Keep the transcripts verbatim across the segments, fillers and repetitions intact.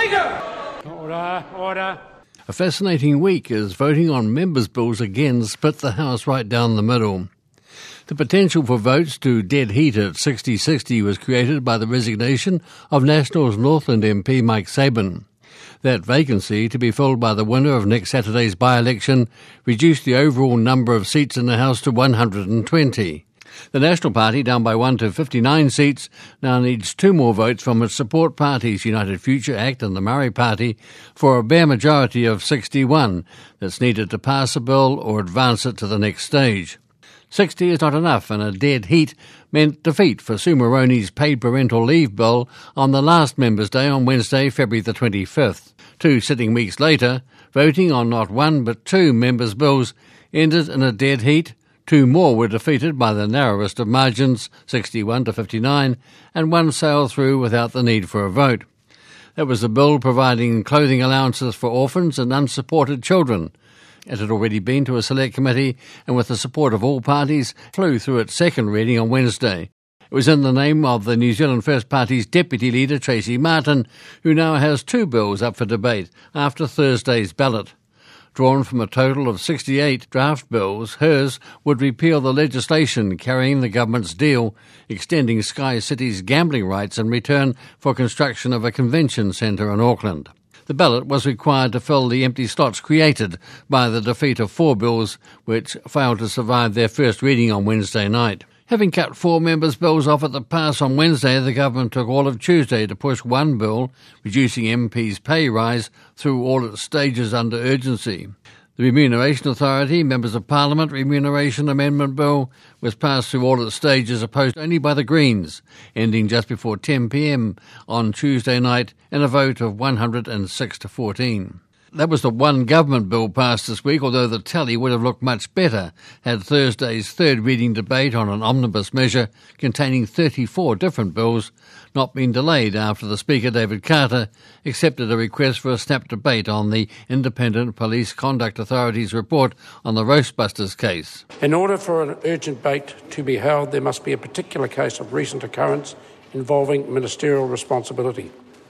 Speaker! Order, order. A fascinating week as voting on members' bills again split the House right down the middle. The potential for votes to dead heat at sixty sixty was created by the resignation of Nationals Northland M P Mike Sabin. That vacancy, to be filled by the winner of next Saturday's by-election, reduced the overall number of seats in the House to one hundred twenty. The National Party, down by one to fifty-nine seats, now needs two more votes from its support parties, United Future Act and the Murray Party, for a bare majority of sixty-one that's needed to pass a bill or advance it to the next stage. sixty is not enough, and a dead heat meant defeat for Sue Moroney's paid parental leave bill on the last Members' Day on Wednesday, February the twenty-fifth. Two sitting weeks later, voting on not one but two members' bills ended in a dead heat. Two more were defeated by the narrowest of margins, sixty-one to fifty-nine, and one sailed through without the need for a vote. That was the bill providing clothing allowances for orphans and unsupported children. It had already been to a select committee and, with the support of all parties, flew through its second reading on Wednesday. It was in the name of the New Zealand First Party's Deputy Leader, Tracy Martin, who now has two bills up for debate after Thursday's ballot. Drawn from a total of sixty-eight draft bills, hers would repeal the legislation carrying the government's deal, extending Sky City's gambling rights in return for construction of a convention centre in Auckland. The ballot was required to fill the empty slots created by the defeat of four bills which failed to survive their first reading on Wednesday night. Having cut four members' bills off at the pass on Wednesday, the government took all of Tuesday to push one bill, reducing M Ps' pay rise, through all its stages under urgency. The Remuneration Authority, Members of Parliament Remuneration Amendment Bill, was passed through all its stages, opposed only by the Greens, ending just before ten p.m. on Tuesday night in a vote of one hundred six to fourteen. That was the one government bill passed this week, although the tally would have looked much better had Thursday's third reading debate on an omnibus measure containing thirty-four different bills not been delayed after the Speaker, David Carter, accepted a request for a snap debate on the Independent Police Conduct Authority's report on the Roastbusters case. In order for an urgent debate to be held, there must be a particular case of recent occurrence involving ministerial responsibility.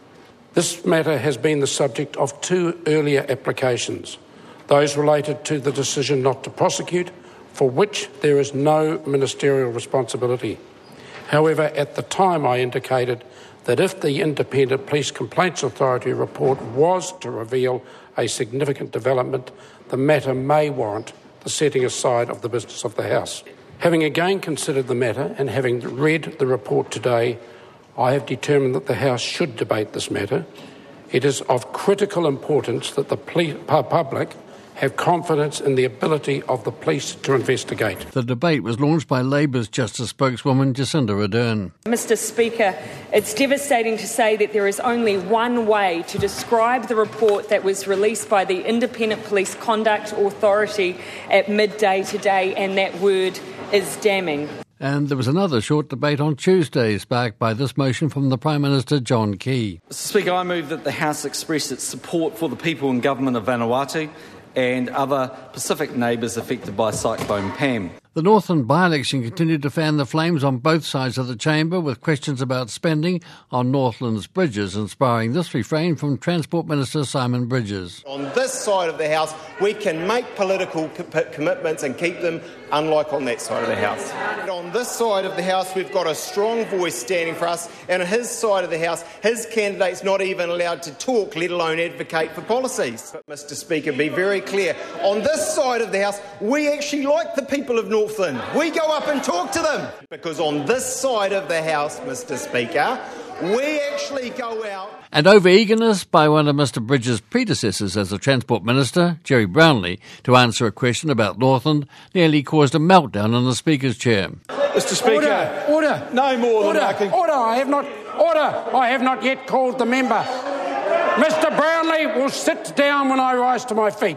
This matter has been the subject of two earlier applications, those related to the decision not to prosecute, for which there is no ministerial responsibility. However, at the time I indicated that if the Independent Police Complaints Authority report was to reveal a significant development, the matter may warrant the setting aside of the business of the House. Having again considered the matter and having read the report today, I have determined that the House should debate this matter. It is of critical importance that the ple- public have confidence in the ability of the police to investigate. The debate was launched by Labour's Justice spokeswoman Jacinda Ardern. Mister Speaker, it's devastating to say that there is only one way to describe the report that was released by the Independent Police Conduct Authority at midday today, and that word is damning. And there was another short debate on Tuesday, sparked by this motion from the Prime Minister, John Key. Mister Speaker, I move that the House express its support for the people and government of Vanuatu and other Pacific neighbours affected by Cyclone Pam. The Northland by-election continued to fan the flames on both sides of the chamber, with questions about spending on Northland's bridges, inspiring this refrain from Transport Minister Simon Bridges. On this side of the House, we can make political co- commitments and keep them, unlike on that side of the House. But on this side of the House, we've got a strong voice standing for us, and on his side of the House, his candidate's not even allowed to talk, let alone advocate for policies. But, Mister Speaker, be very clear. On this side of the House, we actually like the people of Northland. We go up and talk to them. Because on this side of the House, Mister Speaker, we actually go out... And over-eagerness by one of Mister Bridges' predecessors as the Transport Minister, Jerry Brownlee, to answer a question about Northland nearly caused a meltdown in the Speaker's chair. Mister Speaker, Order, order. no more Order, than I can... order, I have not... Order, I have not yet called the member. Mister Brownlee will sit down when I rise to my feet.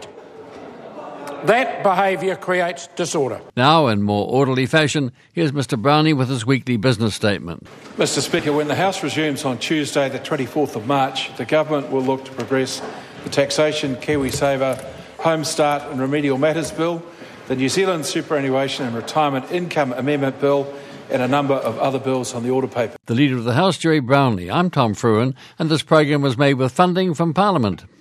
That behaviour creates disorder. Now, in more orderly fashion, here's Mister Brownlee with his weekly business statement. Mister Speaker, when the House resumes on Tuesday, the twenty-fourth of March, the Government will look to progress the Taxation, KiwiSaver, Home Start and Remedial Matters Bill, the New Zealand Superannuation and Retirement Income Amendment Bill and a number of other bills on the order paper. The Leader of the House, Gerry Brownlee. I'm Tom Fruin, and this program was made with funding from Parliament.